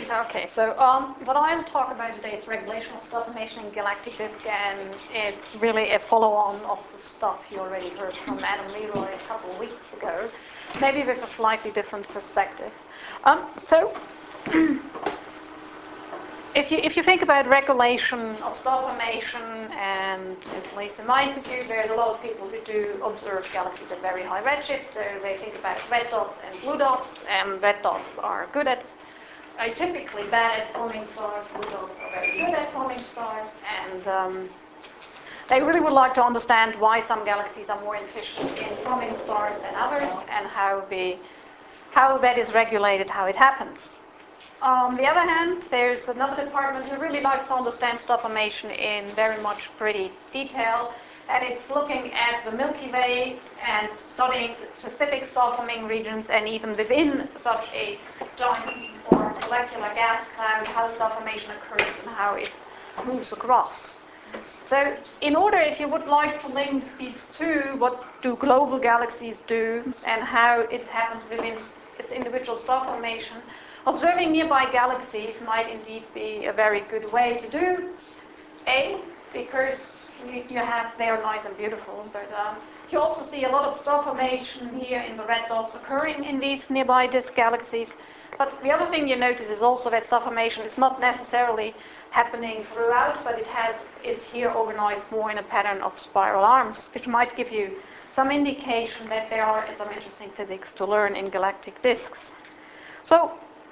Okay, so what I'll talk about today is regulation of star formation in galactic disk, and it's really a follow-on of the stuff you already heard from Adam Leroy a couple of weeks ago, maybe with a slightly different perspective. So if you think about regulation of star formation, and at least in my institute, there's a lot of people who do observe galaxies at very high redshift, so they think about red dots and blue dots, and red dots are good at typically bad at forming stars, blue dots are very good at forming stars, and they really would like to understand why some galaxies are more efficient in forming stars than others, and how that is regulated, how it happens. On the other hand, there's another department who really likes to understand star formation in very much pretty detail, and it's looking at the Milky Way and studying specific star forming regions, and even within such a giant or molecular gas cloud, how star formation occurs and how it moves across. So in order, if you would like to link these two, what do global galaxies do and how it happens within its individual star formation, observing nearby galaxies might indeed be a very good way to do. Because you have, they are nice and beautiful, but you also see a lot of star formation here in the red dots occurring in these nearby disk galaxies. But the other thing you notice is also that star formation is not necessarily happening throughout, but is here organized more in a pattern of spiral arms, which might give you some indication that there are some interesting physics to learn in galactic disks. So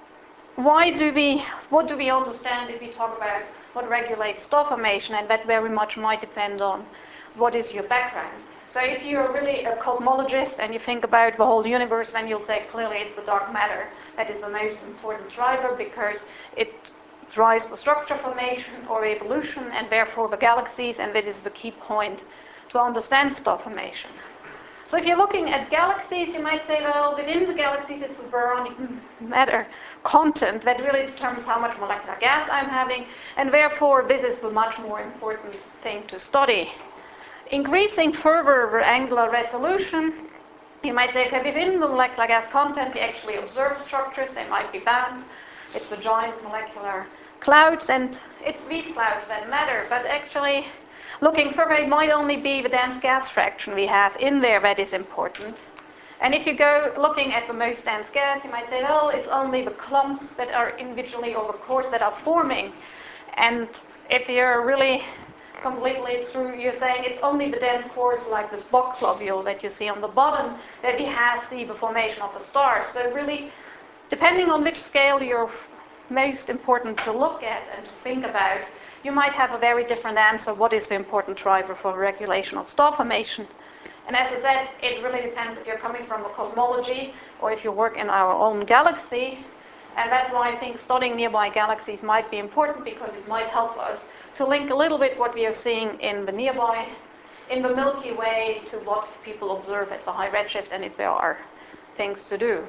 what do we understand if we talk about what regulates star formation? And that very much might depend on what is your background. So if you're really a cosmologist and you think about the whole universe, then you'll say clearly it's the dark matter that is the most important driver, because it drives the structure formation or evolution, and therefore the galaxies, and that is the key point to understand star formation. So if you're looking at galaxies, you might say, well, within the galaxies it's the baronic matter content that really determines how much molecular gas I'm having, and therefore this is the much more important thing to study. Increasing further the angular resolution, you might say, okay, within the molecular gas content we actually observe structures, they might be bound. It's the giant molecular clouds, and it's these clouds that matter, but actually looking further, it might only be the dense gas fraction we have in there that is important. And if you go looking at the most dense gas, you might say, well, it's only the clumps that are individually or the cores that are forming. And if you're really completely through, you're saying it's only the dense cores like this Bok globule that you see on the bottom that we see the formation of the stars. So really, depending on which scale you're most important to look at and to think about, you might have a very different answer. What is the important driver for regulation of star formation? And as I said, it really depends if you're coming from a cosmology or if you work in our own galaxy. And that's why I think studying nearby galaxies might be important, because it might help us to link a little bit what we are seeing in the nearby, in the Milky Way, to what people observe at the high redshift, and if there are things to do.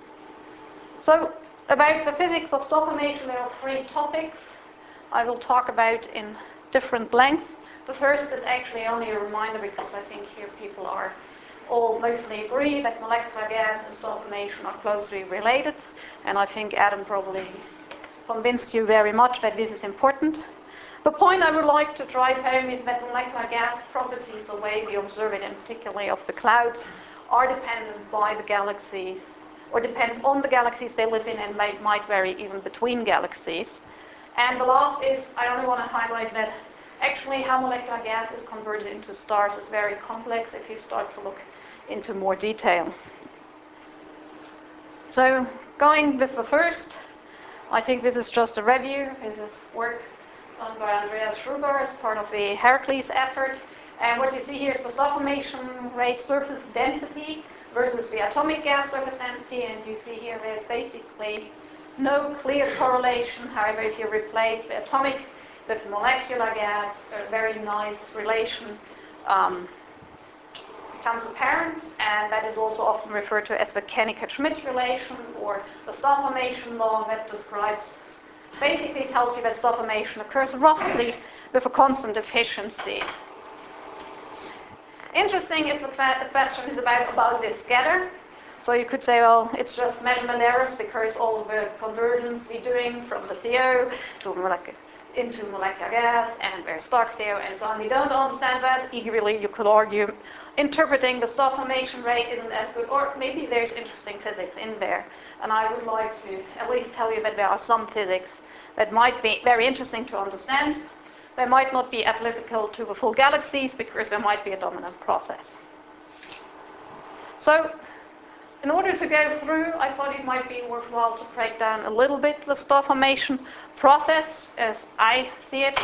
So about the physics of star formation, there are 3 topics I will talk about in different lengths. The first is actually only a reminder, because I think here people are all mostly agree that molecular gas and star formation are closely related, and I think Adam probably convinced you very much that this is important. The point I would like to drive home is that molecular gas properties, the way we observe it, and particularly of the clouds, are dependent by the galaxies, or depend on the galaxies they live in, and might vary even between galaxies. And the last is, I only want to highlight that actually how molecular gas is converted into stars is very complex if you start to look into more detail. So going with the first, I think this is just a review. This is work done by Andreas Schruber as part of the Heracles effort. And what you see here is the star formation rate surface density versus the atomic gas surface density. And you see here there's basically no clear correlation. However, if you replace the atomic with molecular gas, a very nice relation becomes apparent, and that is also often referred to as the Kennecke-Schmidt relation, or the star formation law, that describes, basically tells you that star formation occurs roughly with a constant efficiency. Interesting is the question is about this scatter. So you could say, well, it's just measurement errors because all the conversions we're doing from the CO into molecular gas and very stock CO and so on. We don't understand that. Equally, you could argue interpreting the star formation rate isn't as good, or maybe there's interesting physics in there. And I would like to at least tell you that there are some physics that might be very interesting to understand. They might not be applicable to the full galaxies because there might be a dominant process. So, in order to go through, I thought it might be worthwhile to break down a little bit the star formation process as I see it.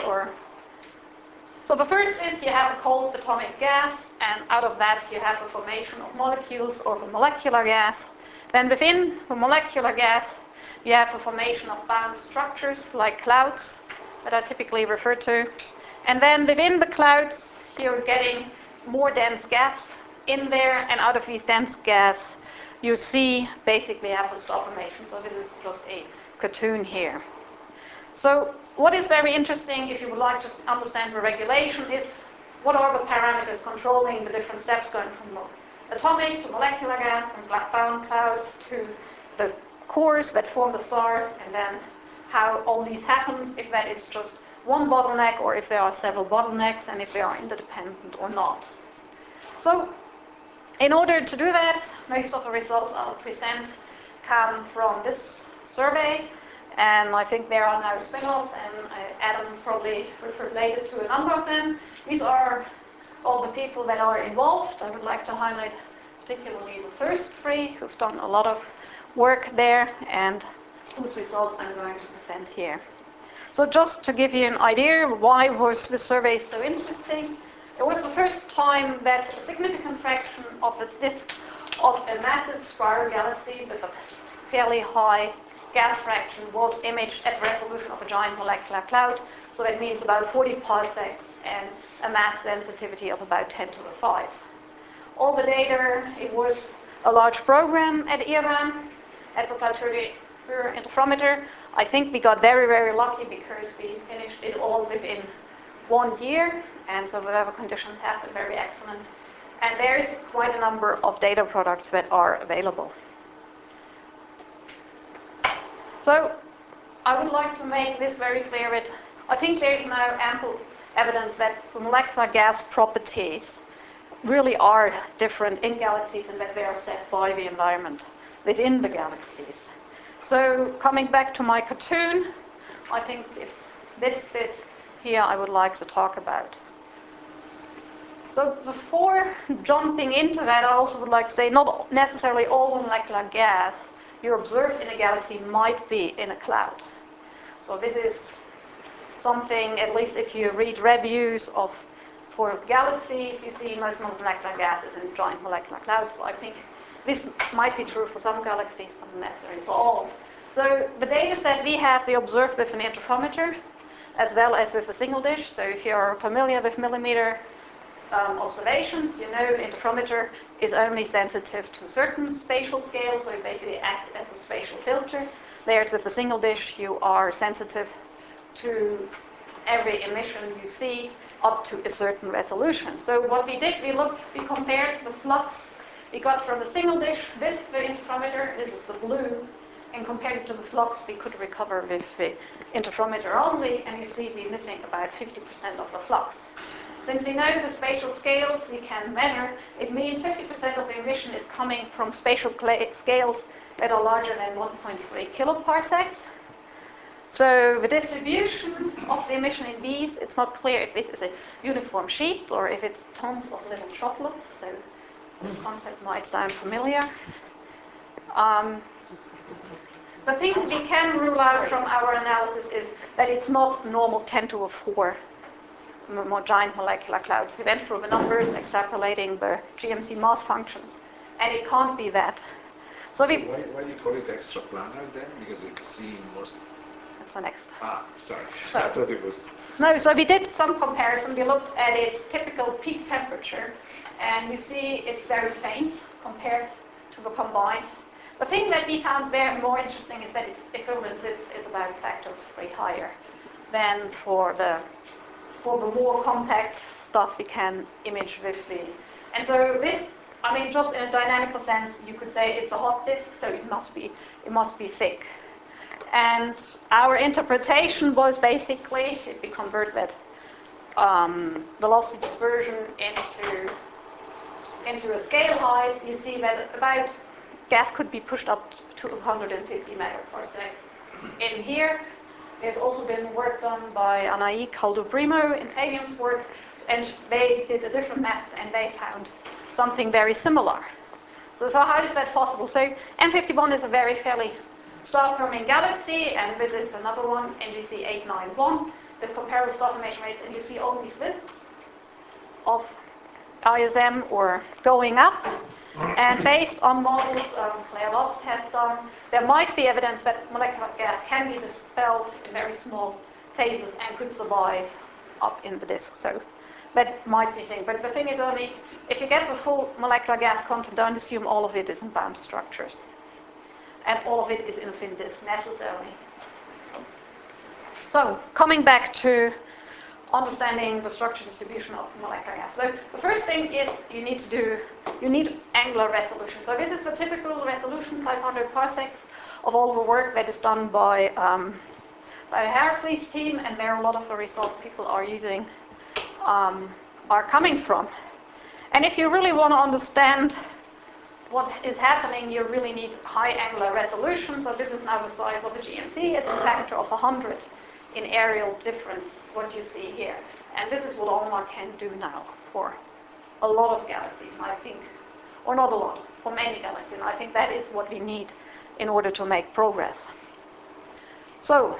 So the first is you have a cold atomic gas, and out of that you have the formation of molecules or the molecular gas. Then within the molecular gas, you have the formation of bound structures like clouds that are typically referred to. And then within the clouds, you're getting more dense gas in there, and out of these dense gas, you see basically have the star formation. So this is just a cartoon here. So what is very interesting, if you would like to understand the regulation, is what are the parameters controlling the different steps going from atomic to molecular gas, from bound clouds to the cores that form the stars, and then how all these happens, if that is just one bottleneck or if there are several bottlenecks, and if they are interdependent or not. So in order to do that, most of the results I'll present come from this survey, and I think there are now spin-offs, and Adam probably related to a number of them. These are all the people that are involved. I would like to highlight particularly the first three who've done a lot of work there and whose results I'm going to present here. So just to give you an idea, why was this survey so interesting? It was the first time that a significant fraction of its disk of a massive spiral galaxy with a fairly high gas fraction was imaged at the resolution of a giant molecular cloud. So that means about 40 parsecs and a mass sensitivity of about 10 to the 5. All the data, it was a large program at IRAN, at the Planetary Interferometer. I think we got very, very lucky because we finished it all within 1 year, and so the weather conditions have been very excellent. And there is quite a number of data products that are available. So I would like to make this very clear that I think there is now ample evidence that the molecular gas properties really are different in galaxies and that they are set by the environment within the galaxies. So coming back to my cartoon, I think it's this bit here I would like to talk about. So before jumping into that, I also would like to say not necessarily all molecular gas you observe in a galaxy might be in a cloud. So this is something, at least if you read reviews for galaxies, you see most molecular gases in giant molecular clouds. So I think this might be true for some galaxies, but not necessarily for all. So the data set we have, we observe with an interferometer, as well as with a single dish. So if you're familiar with millimeter observations, you know interferometer is only sensitive to certain spatial scales, so it basically acts as a spatial filter. Whereas with a single dish, you are sensitive to every emission you see up to a certain resolution. So what we did, we compared the flux we got from the single dish with the interferometer, this is the blue, and compared it to the flux we could recover with the interferometer only, and you see we're missing about 50% of the flux. Since we know the spatial scales we can measure, it means 50% of the emission is coming from spatial scales that are larger than 1.3 kiloparsecs. So the distribution of the emission in these, it's not clear if this is a uniform sheet or if it's tons of little droplets. So this concept might sound familiar. The thing we can rule out from our analysis is that it's not normal 10 to the 4 more giant molecular clouds. We went through the numbers, extrapolating the GMC mass functions, and it can't be that. So why do you call it extraplanar then? Because it's seen most... That's the next. Sorry. So, I thought it was... No, so we did some comparison. We looked at its typical peak temperature, and you see it's very faint compared to the combined. The thing that we found very more interesting is that its equivalent width is about a factor of 3 higher than for the more compact stuff we can image with the... And so this I mean, just in a dynamical sense, you could say it's a hot disk, so it must be thick. And our interpretation was basically, if we convert that velocity dispersion into a scale height, you see that about gas could be pushed up to 150 megaparsecs. In here, there's also been work done by Anaï Caldo-Brimo in Fabian's work, and they did a different method, and they found something very similar. So how is that possible? So M51 is a very fairly star-forming galaxy, and this is another one, NGC 891, with comparable star formation rates, and you see all these lists of ISM or going up. And based on models Claire Lopes has done, there might be evidence that molecular gas can be dispelled in very small phases and could survive up in the disk. So that might be a thing. But the thing is only, if you get the full molecular gas content, don't assume all of it is in bound structures. And all of it is in a thin disk necessarily. So coming back to understanding the structure distribution of molecular gas. So the first thing is you need angular resolution. So this is the typical resolution, 500 parsecs, of all the work that is done by Heracles team, and there are a lot of the results people are using are coming from. And if you really want to understand what is happening, you really need high angular resolution. So this is now the size of a GMC. It's a factor of 100 in areal difference, what you see here. And this is what ALMA can do now for a lot of galaxies, and I think, or not a lot, for many galaxies, and I think that is what we need in order to make progress. So,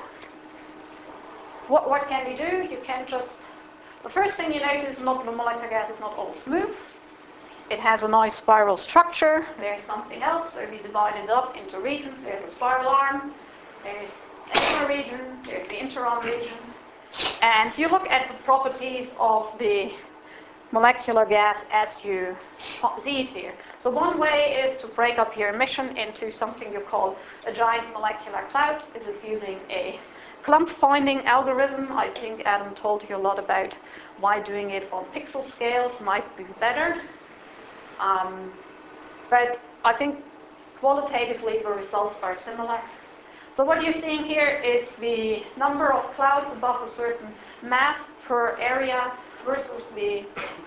what can we do? You can just, the first thing you notice, the molecular gas is not all smooth. It has a nice spiral structure. There's something else, so we divide it up into regions. There's a spiral arm, there's an inner region, there's the interarm region. And you look at the properties of the molecular gas as you see it here. So one way is to break up your emission into something you call a giant molecular cloud. This is using a clump finding algorithm. I think Adam told you a lot about why doing it on pixel scales might be better. But I think qualitatively the results are similar. So what you're seeing here is the number of clouds above a certain mass per area versus the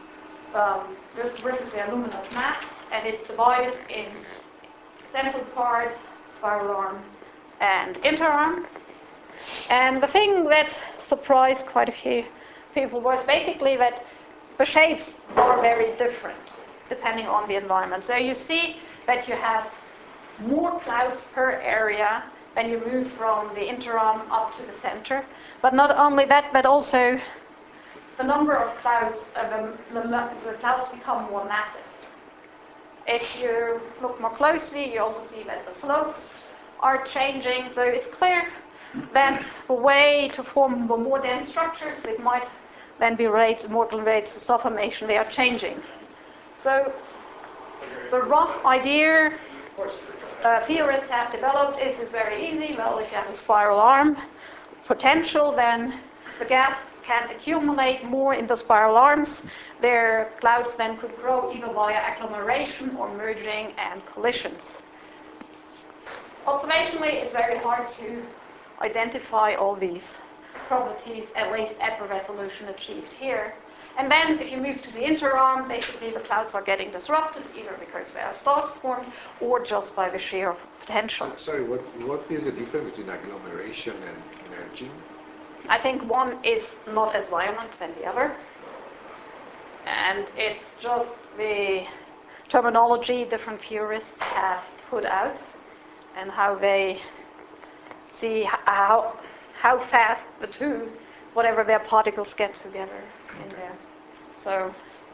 luminous mass, and it's divided in central part, spiral arm, and interarm. And the thing that surprised quite a few people was basically that the shapes are very different depending on the environment. So you see that you have more clouds per area when you move from the interarm up to the center. But not only that, but also the number of clouds, the clouds become more massive. If you look more closely, you also see that the slopes are changing. So it's clear that the way to form the more dense structures, that might then be more related to star formation, they are changing. So the rough idea theorists have developed is very easy. Well, if you have a spiral arm potential, then the gas can accumulate more in the spiral arms. Their clouds then could grow either via agglomeration or merging and collisions. Observationally, it's very hard to identify all these properties, at least at the resolution achieved here. And then if you move to the interarm, basically the clouds are getting disrupted, either because there are stars formed or just by the sheer potential. Sorry, what is the difference between agglomeration and merging? I think one is not as violent than the other. And it's just the terminology different theorists have put out and how they see how fast the two, whatever their particles get together in there. So,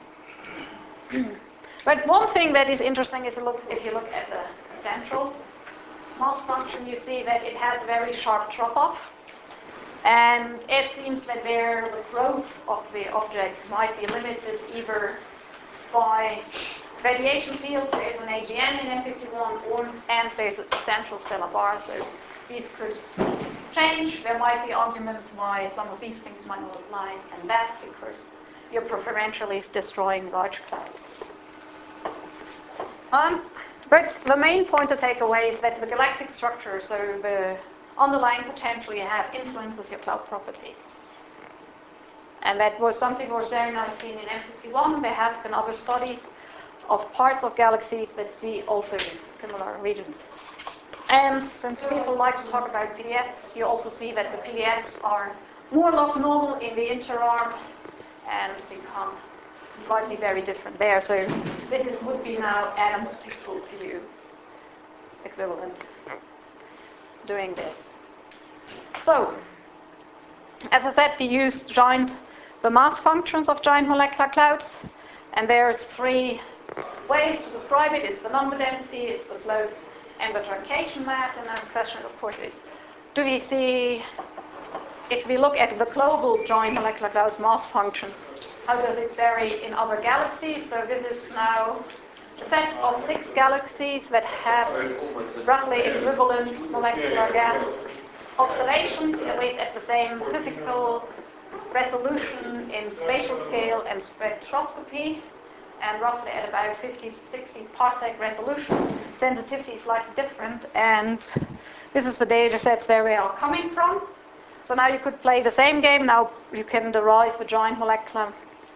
but one thing that is interesting is if you look at the central mass function, you see that it has a very sharp drop-off. And it seems that there the growth of the objects might be limited either by radiation fields, there's an AGN in M51, and there's a central stellar bar, so these could change. There might be arguments why some of these things might not apply, and that because you're preferentially destroying large clouds. But the main point to take away is that the galactic structure, so the underlying potential you have, influences your cloud properties. And that was something that was very nice seen in M51. There have been other studies of parts of galaxies that see also similar regions. And since people like to talk about PDFs, you also see that the PDFs are more log normal in the interarm and become slightly very different there. So this would be now Adam's pixel view equivalent doing this. So, as I said, we used the mass functions of giant molecular clouds, and there's three ways to describe it. It's the number density, it's the slope, and the truncation mass. And then the question, of course, is, do we see, if we look at the global giant molecular cloud mass functions, how does it vary in other galaxies? So this is now a set of 6 galaxies that have roughly equivalent molecular gas observations, at least at the same physical resolution in spatial scale and spectroscopy, and roughly at about 50 to 60 parsec resolution. Sensitivity is slightly different, and this is the data sets where we are coming from. So now you could play the same game. Now you can derive the giant molecular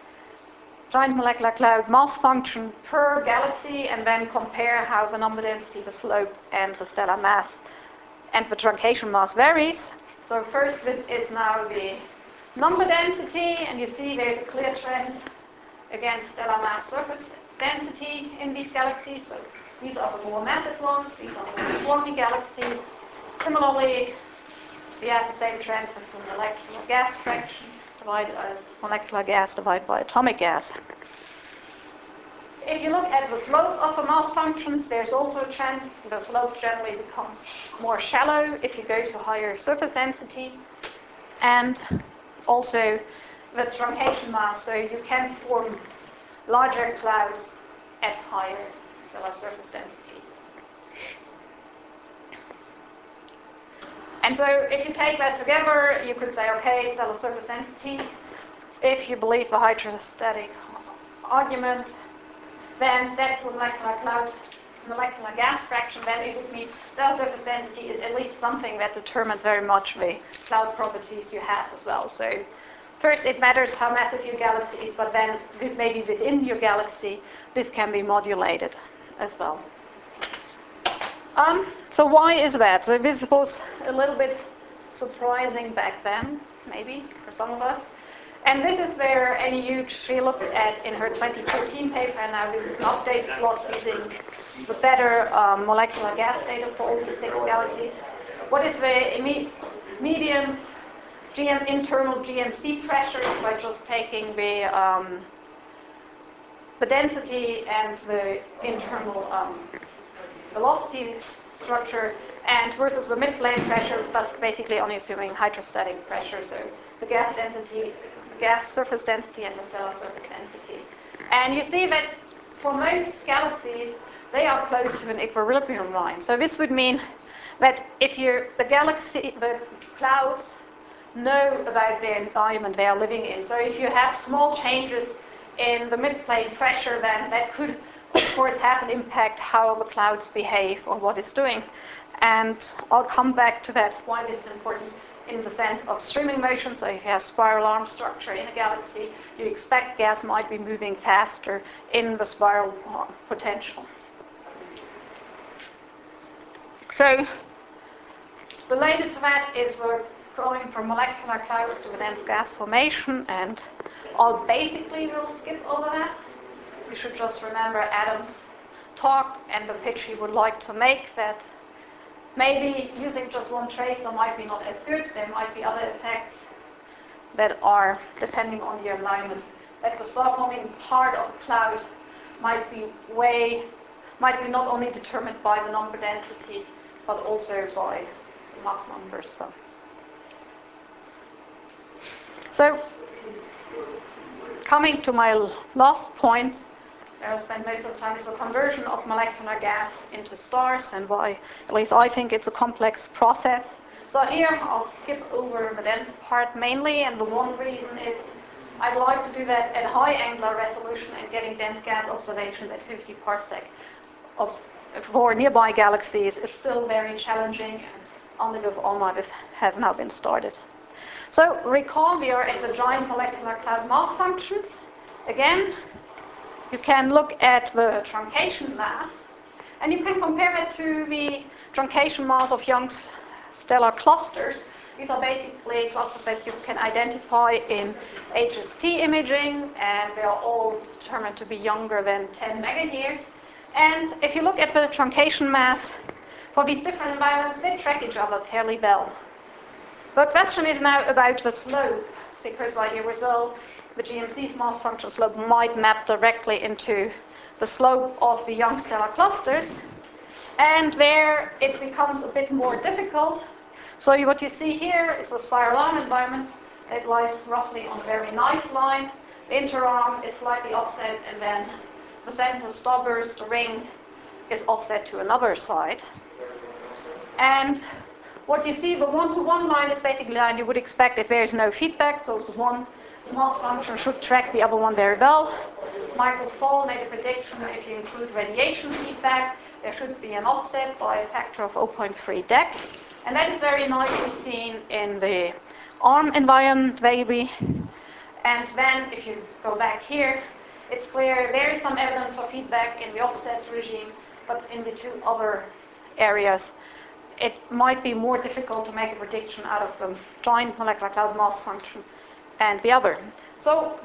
cloud mass function per galaxy and then compare how the number density, the slope, and the stellar mass and the truncation mass varies. So first, this is now the number density, and you see there's a clear trend against stellar mass surface density in these galaxies. So these are the more massive ones, these are the more swarmy galaxies. Similarly, we have the same trend with the molecular gas fraction divided as molecular gas divided by atomic gas. If you look at the slope of the mass functions, there's also a trend. The slope generally becomes more shallow if you go to higher surface density. And also the truncation mass, so you can form larger clouds at higher stellar surface densities. And so if you take that together, you could say, okay, stellar surface density, if you believe the hydrostatic argument, then sets with molecular gas fraction, then it would mean stellar surface density is at least something that determines very much the cloud properties you have as well. So first, it matters how massive your galaxy is, but then maybe within your galaxy, this can be modulated as well. So why is that? So this was a little bit surprising back then, maybe, for some of us. And this is where Annie Huge, she looked at in her 2014 paper, and now this is an updated plot using the better molecular gas data for all these 6 galaxies. What is the median internal GMC pressure by just taking the density and the internal velocity structure, and versus the mid-plane pressure, plus basically only assuming hydrostatic pressure, so the gas density, the gas surface density, and the stellar surface density. And you see that for most galaxies, they are close to an equilibrium line. So this would mean that if the clouds know about the environment they are living in. So if you have small changes in the mid-plane pressure, then that could, of course, have an impact how the clouds behave or what it's doing. And I'll come back to that, why this is important in the sense of streaming motion. So if you have spiral arm structure in a galaxy, you expect gas might be moving faster in the spiral potential. So related to that is we're going from molecular clouds to the dense gas formation, and I'll basically will skip over that. You should just remember Adam's talk and the pitch he would like to make, that maybe using just one tracer might be not as good. There might be other effects that are depending on your alignment. That the star forming part of a cloud might be not only determined by the number density, but also by the Mach numbers. So coming to my last point, I'll spend most of the time, is the conversion of molecular gas into stars, and why, at least I think, it's a complex process. So here I'll skip over the dense part mainly, and the one reason is I'd like to do that at high angular resolution and getting dense gas observations at 50 parsec. for nearby galaxies is still very challenging, and only with ALMA this has now been started. So recall we are at the giant molecular cloud mass functions. Again, you can look at the truncation mass, and you can compare it to the truncation mass of young stellar clusters. These are basically clusters that you can identify in HST imaging, and they are all determined to be younger than 10 megayears. And if you look at the truncation mass for these different environments, they track each other fairly well. The question is now about the slope, because like a result, the GMC's mass function slope might map directly into the slope of the young stellar clusters, and there it becomes a bit more difficult. So what you see here is a spiral arm environment. It lies roughly on a very nice line. The interarm is slightly offset, and then the center stoppers, the ring, is offset to another side. And what you see, the one-to-one line is basically the line you would expect if there is no feedback. So the one mass function should track the other one very well. Michael Fall made a prediction that if you include radiation feedback, there should be an offset by a factor of 0.3 dec. And that is very nicely seen in the ARM environment, maybe. And then if you go back here, it's clear there is some evidence for feedback in the offset regime, but in the two other areas, it might be more difficult to make a prediction out of the giant molecular cloud mass function and the other. So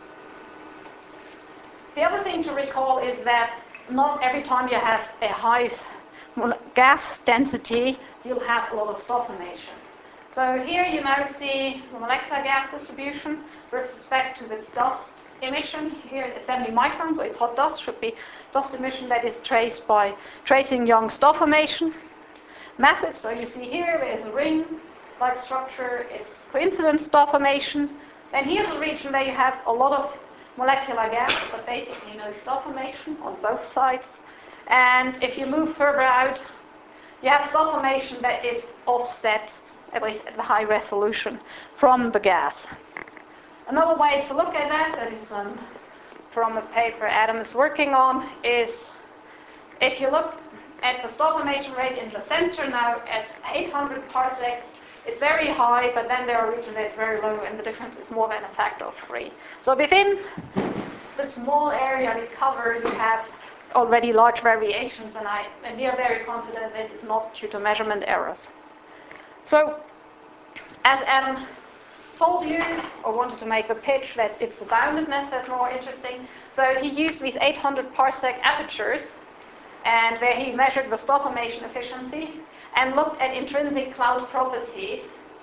the other thing to recall is that not every time you have a high gas density, you'll have a lot of star formation. So here you now see the molecular gas distribution with respect to the dust emission. Here it's 70 microns, so it's hot dust, should be dust emission that is traced by tracing young star formation. Massive, so you see here there's a ring-like structure, it's coincident star formation. Then here's a region where you have a lot of molecular gas, but basically no star formation on both sides. And if you move further out, you have star formation that is offset, at least at the high resolution, from the gas. Another way to look at that is from a paper Adam is working on, is if you look at the star formation rate in the center now at 800 parsecs, it's very high, but then there are regions where it's very low, and the difference is more than a factor of 3. So within the small area we cover, you have already large variations, and we are very confident this is not due to measurement errors. So, as Adam told you, or wanted to make the pitch that it's the boundedness that's more interesting, so he used these 800 parsec apertures, and where he measured the star formation efficiency, and looked at intrinsic cloud properties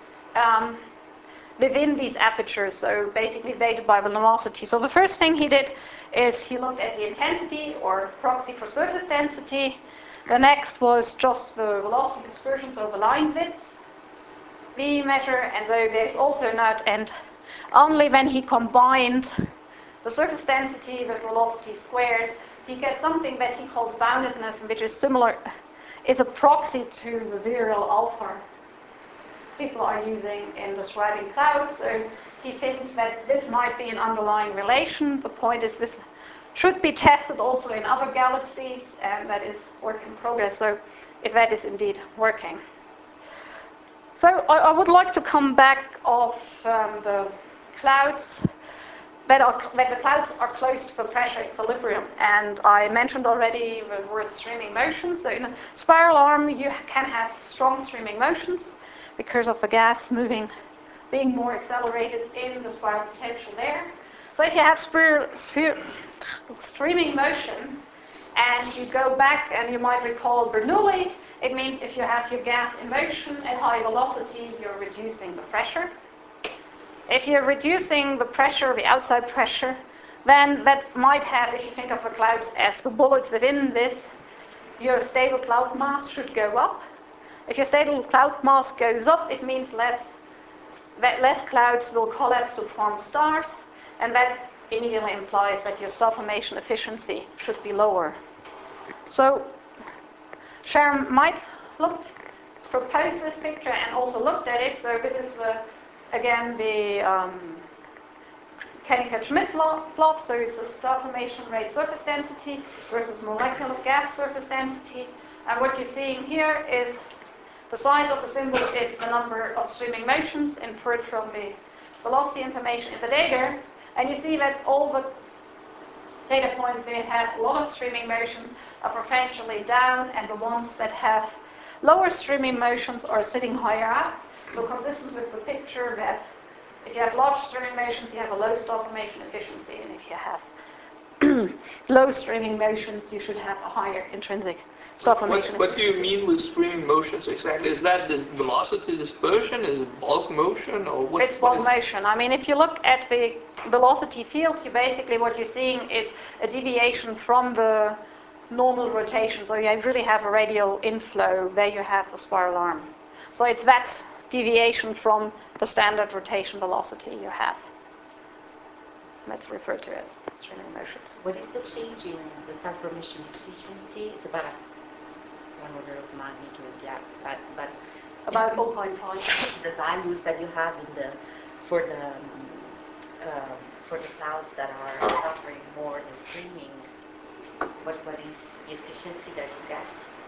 within these apertures, so basically dated by the luminosity. So the first thing he did is he looked at the intensity, or proxy for surface density. The next was just the velocity dispersion, so the line width we measure, and so there's also not, and only when he combined the surface density with velocity squared, he gets something that he calls boundedness, which is similar, is a proxy to the virial alpha people are using in describing clouds. So he thinks that this might be an underlying relation. The point is this should be tested also in other galaxies, and that is work in progress, so if that is indeed working. So I would like to come back off the clouds, that the clouds are close to the pressure equilibrium. And I mentioned already the word streaming motion. So in a spiral arm, you can have strong streaming motions because of the gas being more accelerated in the spiral potential there. So if you have streaming motion, and you go back, and you might recall Bernoulli, it means if you have your gas in motion at high velocity, you're reducing the pressure. If you're reducing the pressure, the outside pressure, then that might have, if you think of the clouds as the bullets within this, your stable cloud mass should go up. If your stable cloud mass goes up, it means that less clouds will collapse to form stars, and that immediately implies that your star formation efficiency should be lower. So Sharon might proposed this picture and also looked at it. So this is again the Kenniker-Schmidt plot, so it's the star formation rate surface density versus molecular gas surface density. And what you're seeing here is the size of the symbol is the number of streaming motions inferred from the velocity information in the data. And you see that all the data points that have a lot of streaming motions are preferentially down, and the ones that have lower streaming motions are sitting higher up. So consistent with the picture that if you have large streaming motions, you have a low star formation efficiency, and if you have low streaming motions, you should have a higher intrinsic star formation What do you efficiency. mean with streaming motions exactly? Is that this velocity dispersion? Is it bulk motion? Or what? It's bulk motion. I mean, if you look at the velocity field, you basically what you're seeing is a deviation from the normal rotation. So you really have a radial inflow where you have a spiral arm. So it's that deviation from the standard rotation velocity you have. That's referred to as streaming motions. What is the change in the star formation efficiency? It's about 1 order of magnitude, yeah. But About 0.5. the values that you have in the for the clouds that are suffering more the streaming, what is the efficiency that you get?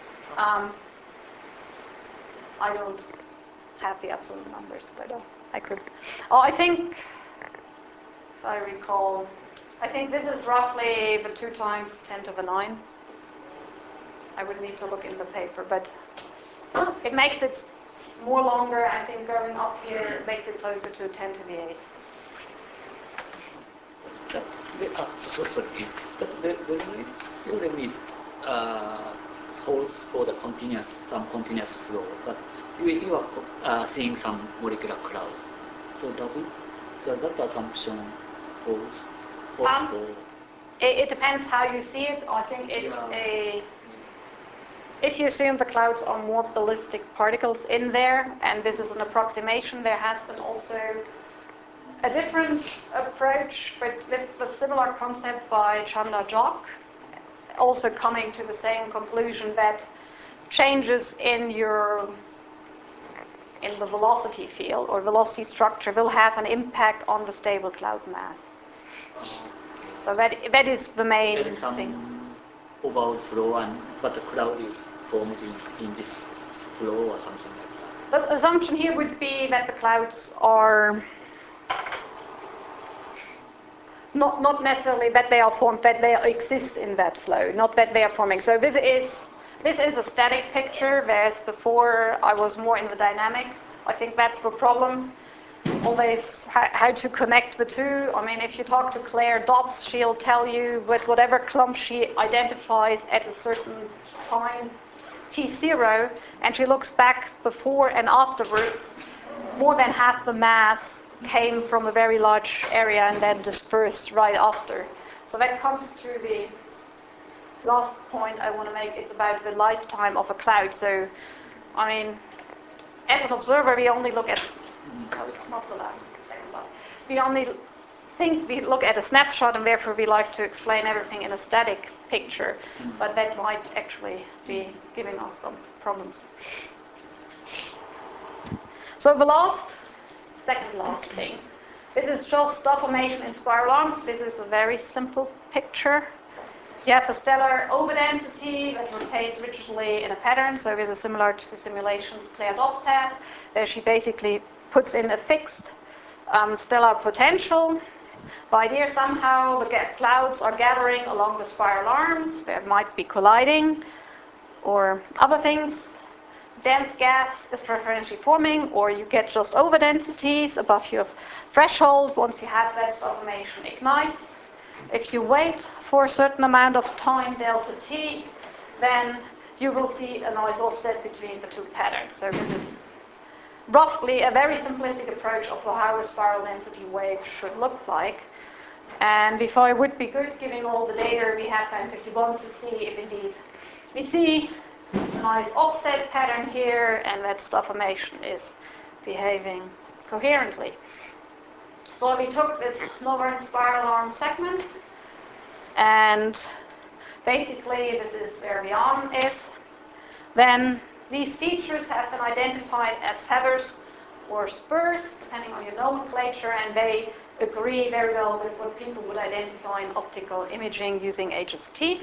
I don't have the absolute numbers, but I could. Oh, I think, if I recall, I think this is roughly the 2 times 10 to the 9. I would need to look in the paper, but it makes it more longer. I think going up here makes it closer to 10 to the 8. Sorry. The noise theorem is holds for the some continuous flow, but you are seeing some molecular clouds. So does that assumption hold? It depends how you see it. I think it's if you assume the clouds are more ballistic particles in there, and this is an approximation, there has been also a different approach, but with the similar concept by Chandra-Jock, also coming to the same conclusion that changes in the velocity field or velocity structure will have an impact on the stable cloud mass. So that is the main There is some thing. overflow, but the cloud is formed in this flow or something like that. The assumption here would be that the clouds are not necessarily that they are formed, that they exist in that flow, not that they are forming. So this is a static picture, whereas before I was more in the dynamic. I think that's the problem. Always how to connect the two. I mean, if you talk to Claire Dobbs, she'll tell you with whatever clump she identifies at a certain time, T0, and she looks back before and afterwards, more than half the mass came from a very large area and then dispersed right after. So that comes to the last point I want to make. It's about the lifetime of a cloud. So, I mean, as an observer, we only look at, no, it's not the last, second last. We only think we look at a snapshot, and therefore we like to explain everything in a static picture, but that might actually be giving us some problems. So the second last thing. This is just star formation in spiral arms. This is a very simple picture. You have a stellar overdensity that rotates rigidly in a pattern, so this is similar to simulations Claire Dobbs has. There she basically puts in a fixed stellar potential. The idea somehow the clouds are gathering along the spiral arms. They might be colliding or other things. Dense gas is preferentially forming, or you get just overdensities above your threshold. Once you have that, star formation ignites. If you wait for a certain amount of time, delta t, then you will see a noise offset between the two patterns. So this is roughly a very simplistic approach of how a spiral density wave should look like. And before it would be good, giving all the data we have found 51, to see if indeed we see a nice offset pattern here, and that star formation is behaving coherently. So we took this Lorentz spiral arm segment, and basically this is where the arm is. Then these features have been identified as feathers or spurs, depending on your nomenclature, and they agree very well with what people would identify in optical imaging using HST.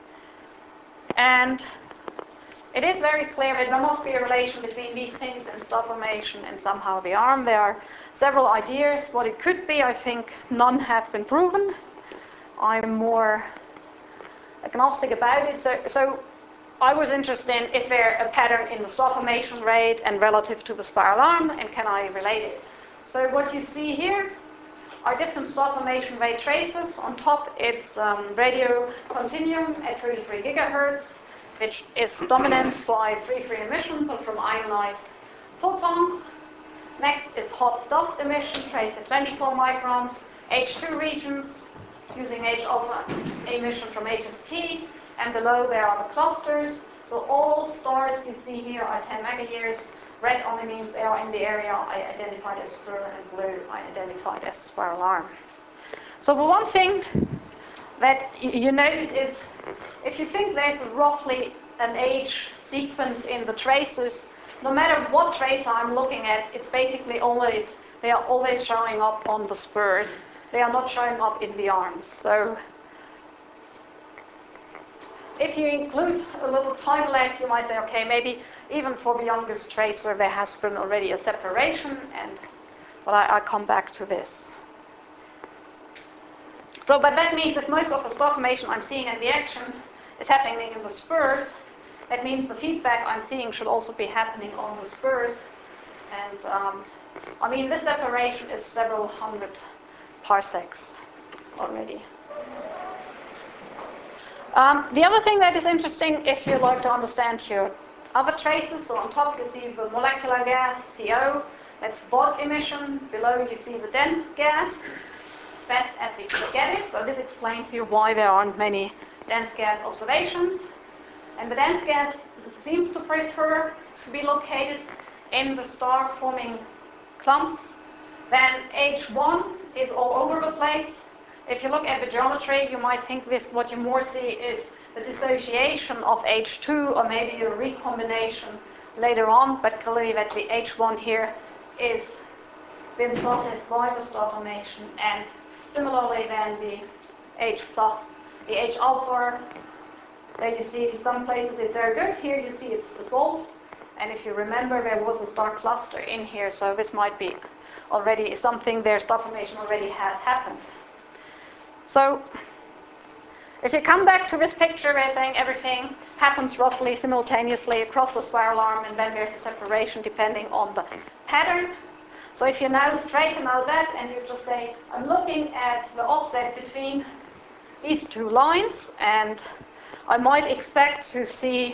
And it is very clear that there must be a relation between these things and star formation and somehow the arm. There are several ideas what it could be. I think none have been proven. I'm more agnostic about it. So I was interested in, is there a pattern in the star formation rate and relative to the spiral arm, and can I relate it? So what you see here are different star formation rate traces. On top it's radio continuum at 33 gigahertz, which is dominant by free emissions from ionized photons. Next is hot dust emission, traced at 24 microns, H2 regions, using H-alpha emission from HST, and below there are the clusters. So all stars you see here are 10 megayears. Red only means they are in the area I identified as spur, and blue I identified as spiral arm. So the one thing that you notice is, if you think there's roughly an age sequence in the tracers, no matter what tracer I'm looking at, it's basically always, they are always showing up on the spurs. They are not showing up in the arms. So if you include a little time lag, you might say, okay, maybe even for the youngest tracer there has been already a separation, and well, I come back to this. So, but that means if most of the star formation I'm seeing in the action is happening in the spurs, that means the feedback I'm seeing should also be happening on the spurs. And I mean, this separation is several hundred parsecs already. The other thing that is interesting, if you like to understand your other traces, so on top you see the molecular gas, CO, that's bulk emission. Below you see the dense gas, as fast as you can get it. So this explains here why there aren't many dense gas observations. And the dense gas seems to prefer to be located in the star-forming clumps. Then H1 is all over the place. If you look at the geometry, you might think this, what you more see is the dissociation of H2, or maybe a recombination later on, but clearly that the H1 here is been processed by the star formation, and similarly then the H plus, the H alpha, there you see some places it's very good, here you see it's dissolved, and if you remember there was a star cluster in here, so this might be already something their star formation already has happened. So if you come back to this picture, we're saying everything happens roughly simultaneously across the spiral arm, and then there's a separation depending on the pattern. So if you now straighten out that and you just say, I'm looking at the offset between these two lines, and I might expect to see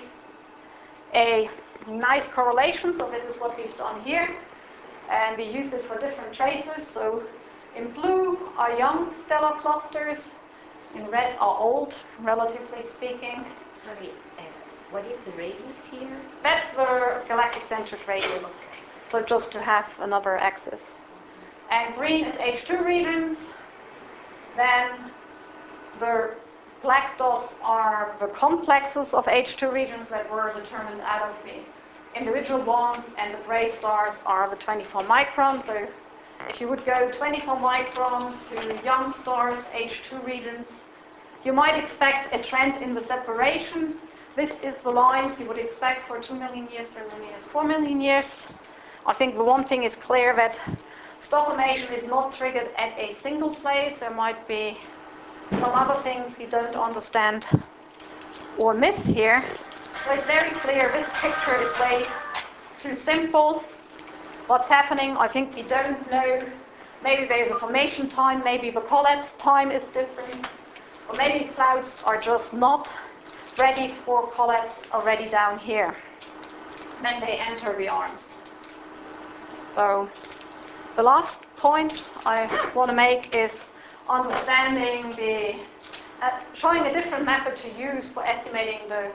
a nice correlation. So this is what we've done here, and we use it for different traces. So in blue are young stellar clusters, in red are old, relatively speaking. Sorry, what is the radius here? That's the galactic centric radius. Okay. So just to have another axis. And green is H2 regions. Then the black dots are the complexes of H2 regions that were determined out of the individual bonds, and the gray stars are the 24 micron. So if you would go 24 micron to young stars, H2 regions, you might expect a trend in the separation. This is the lines you would expect for 2 million years, 3 million years, 4 million years. I think the one thing is clear, that star formation is not triggered at a single place. There might be some other things you don't understand or miss here. So it's very clear this picture is way too simple. What's happening, I think we don't know. Maybe there's a formation time, maybe the collapse time is different, or maybe clouds are just not ready for collapse already down here. Then they enter the arms. So the last point I want to make is understanding showing a different method to use for estimating the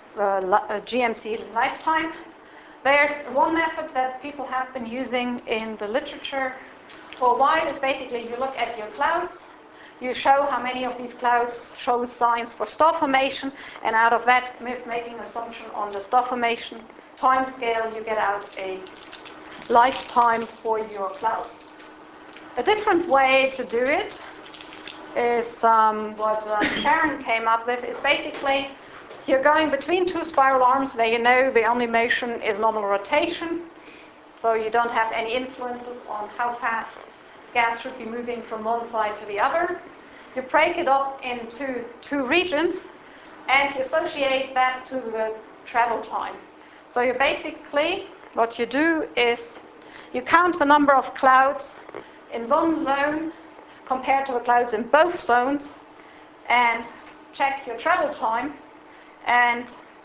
GMC lifetime. There's one method that people have been using in the literature for a while. Is basically you look at your clouds, you show how many of these clouds show signs for star formation, and out of that, making an assumption on the star formation time scale, you get out a lifetime for your clouds. A different way to do it is what Sharon came up with, is basically you're going between two spiral arms where you know the only motion is normal rotation, so you don't have any influences on how fast gas should be moving from one side to the other. You break it up into two regions and you associate that to the travel time. So you basically, what you do is you count the number of clouds in one zone compared to the clouds in both zones and check your travel time, and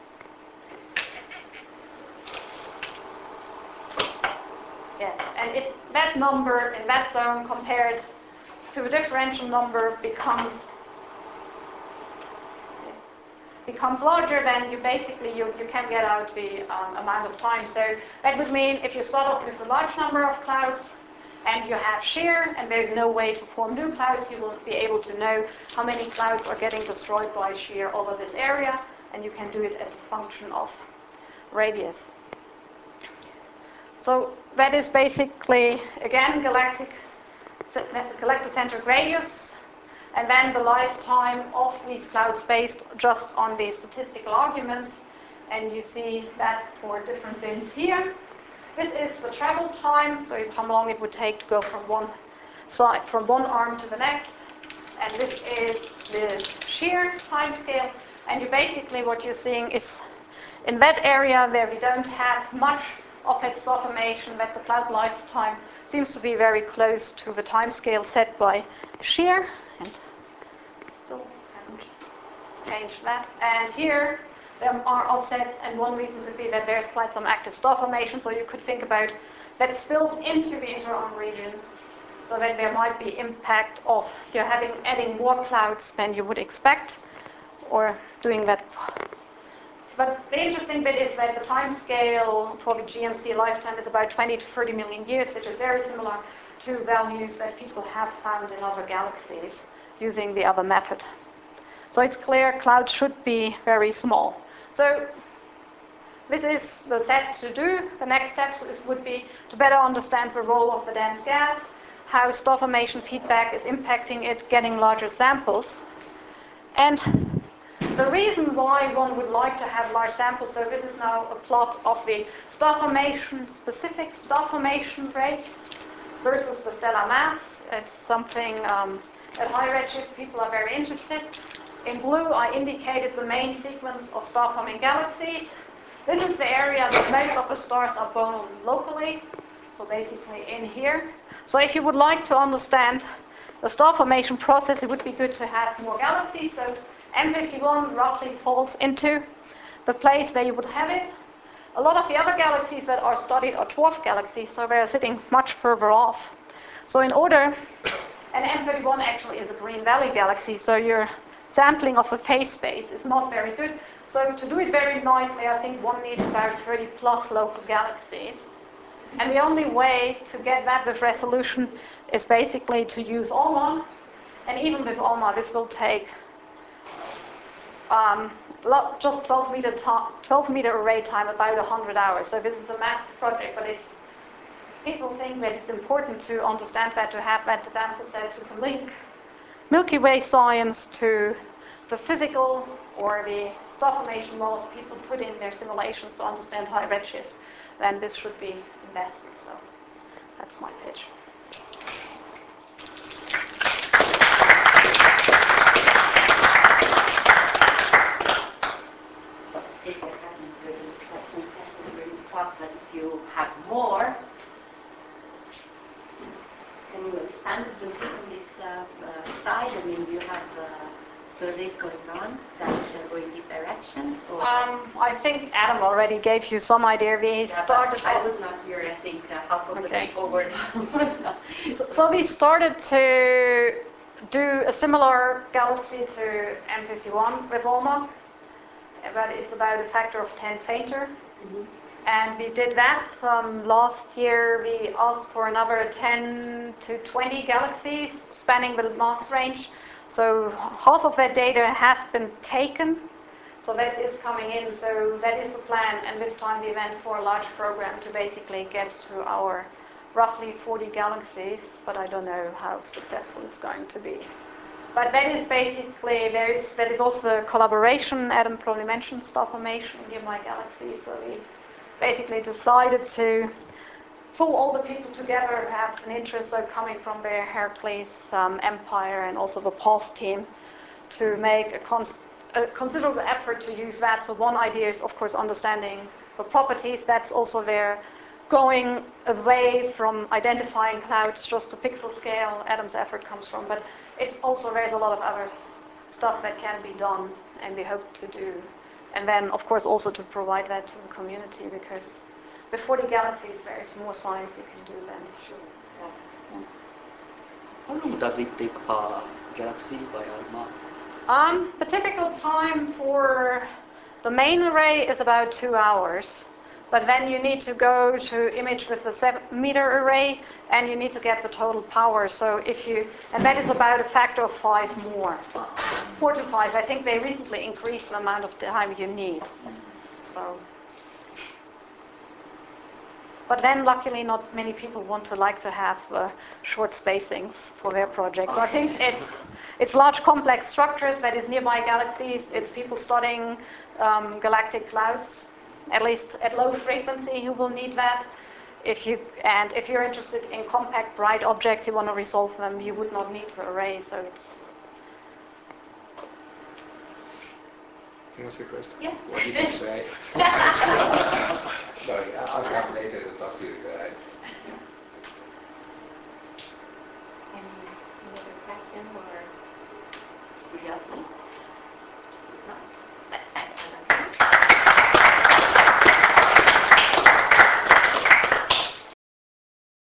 yes, and if that number in that zone compared to the differential number becomes larger, then you basically you can get out the amount of time. So that would mean if you start off with a large number of clouds and you have shear and there's no way to form new clouds, you will be able to know how many clouds are getting destroyed by shear over this area, and you can do it as a function of radius. So that is basically, again, galactocentric radius, and then the lifetime of these clouds based just on the statistical arguments. And you see that for different bins here. This is the travel time, so how long it would take to go from one side, from one arm to the next. And this is the shear time scale. And you basically, what you're seeing is in that area where we don't have much of its star formation, that the cloud lifetime seems to be very close to the time scale set by shear. And still haven't changed that. And here there are offsets, and one reason would be that there's quite some active star formation, so you could think about that spills into the interarm region, so that there might be impact of you're adding more clouds than you would expect, or doing that. But the interesting bit is that the time scale for the GMC lifetime is about 20 to 30 million years, which is very similar to values that people have found in other galaxies using the other method. So it's clear clouds should be very small. So this is the set to do. The next steps would be to better understand the role of the dense gas, how star formation feedback is impacting it, getting larger samples. And the reason why one would like to have large samples, so this is now a plot of the star formation, specific star formation rate versus the stellar mass. It's something at high redshift people are very interested. In blue, I indicated the main sequence of star-forming galaxies. This is the area that most of the stars are born locally, so basically in here. So if you would like to understand the star formation process, it would be good to have more galaxies. So M51 roughly falls into the place where you would have it. A lot of the other galaxies that are studied are dwarf galaxies, so they're sitting much further off. So in order, and M31 actually is a Green Valley galaxy, so your sampling of a phase space is not very good. So to do it very nicely, I think one needs about 30 plus local galaxies. And the only way to get that with resolution is basically to use ALMA. And even with ALMA, this will take just 12 meter array time, about 100 hours. So this is a massive project, but if people think that it's important to understand that, to have that sample set to link Milky Way science to the physical or the star formation laws people put in their simulations to understand high redshift, then this should be invested. So that's my pitch. If you haven't really had some questions for you to talk, but if you have more, can you expand a little bit on this side? I mean, you have surveys going on that go in this direction? Or? I think Adam already gave you some idea. We started. I was not here. I think half of the people were not. So we started to do a similar galaxy to M51 with ALMA, but it's about a factor of 10 fainter. Mm-hmm. And we did that. Last year we asked for another 10 to 20 galaxies spanning the mass range. So half of that data has been taken. So that is coming in, so that is the plan, and this time the event for a large program to basically get to our roughly 40 galaxies, but I don't know how successful it's going to be. But that is basically, that is also the collaboration. Adam probably mentioned star formation in nearby galaxies, so we basically decided to pull all the people together who have an interest, so coming from the Hercules Empire and also the PALS team, to make a considerable effort to use that. So one idea is, of course, understanding the properties. That's also there, going away from identifying clouds just to pixel scale. Adam's effort comes from, but it's also, there's a lot of other stuff that can be done, and we hope to do. And then, of course, also to provide that to the community, because with 40 galaxies, there is more science you can do then. Sure. How long does it take per galaxy by ALMA? The typical time for the main array is about 2 hours. But then you need to go to image with the 7-meter array, and you need to get the total power. So and that is about a factor of 5 more. 4 to 5. I think they recently increased the amount of time you need. So. But then, luckily, not many people want to have short spacings for their projects. I think it's large, complex structures. That is nearby galaxies. It's people studying galactic clouds. At least at low frequency, you will need that. If you're interested in compact, bright objects, you want to resolve them, you would not need the array. So it's. Can I ask a question? Yeah. What did you say? Sorry, I'll come later to talk to you guys. Any other question or curiosity?